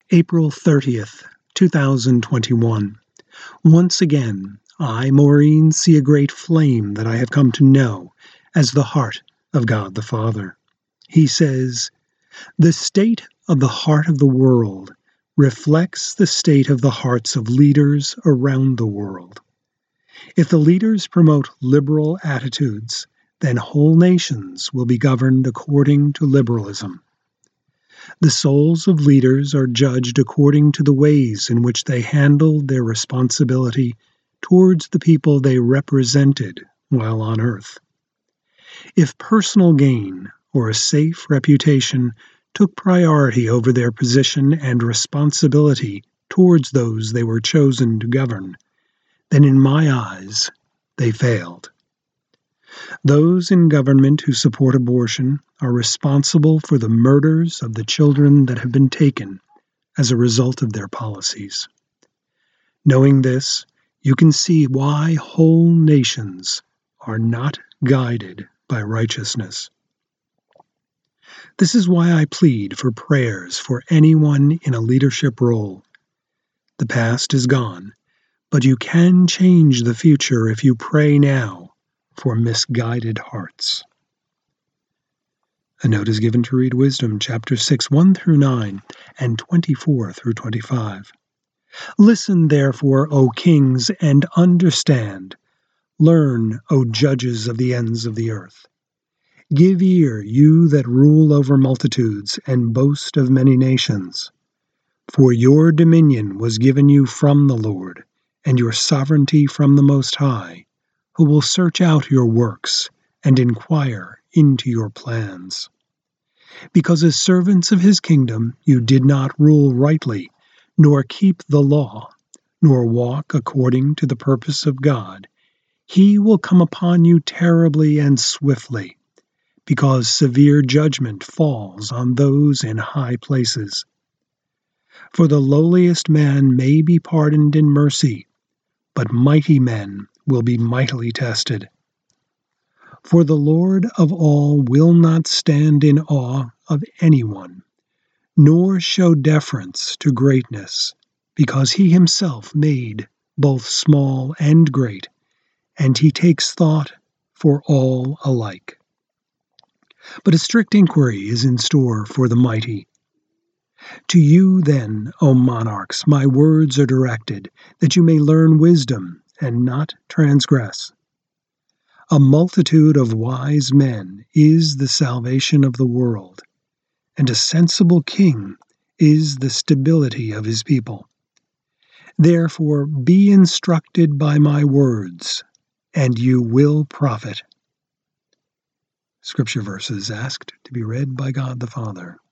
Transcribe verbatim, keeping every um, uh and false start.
April thirtieth, two thousand twenty-one. Once again, I, Maureen, see a great flame that I have come to know as the heart of God the Father. He says, "The state of the heart of the world reflects the state of the hearts of leaders around the world. If the leaders promote liberal attitudes, then whole nations will be governed according to liberalism. The souls of leaders are judged according to the ways in which they handled their responsibility towards the people they represented while on earth. If personal gain or a safe reputation took priority over their position and responsibility towards those they were chosen to govern, then in my eyes they failed. Those in government who support abortion are responsible for the murders of the children that have been taken as a result of their policies. Knowing this, you can see why whole nations are not guided by righteousness. This is why I plead for prayers for anyone in a leadership role. The past is gone, but you can change the future if you pray now for misguided hearts." A note is given to read Wisdom, chapter six, one through nine, and twenty-four through twenty-five. "Listen, therefore, O kings, and understand. Learn, O judges of the ends of the earth. Give ear, you that rule over multitudes, and boast of many nations. For your dominion was given you from the Lord, and your sovereignty from the Most High, who will search out your works and inquire into your plans. Because as servants of his kingdom you did not rule rightly, nor keep the law, nor walk according to the purpose of God, he will come upon you terribly and swiftly, because severe judgment falls on those in high places. For the lowliest man may be pardoned in mercy, but mighty men will be mightily tested. For the Lord of all will not stand in awe of anyone, nor show deference to greatness, because he himself made both small and great, and he takes thought for all alike. But a strict inquiry is in store for the mighty. To you, then, O monarchs, my words are directed, that you may learn wisdom and not transgress. A multitude of wise men is the salvation of the world, and a sensible king is the stability of his people. Therefore be instructed by my words, and you will profit." Scripture verses asked to be read by God the Father.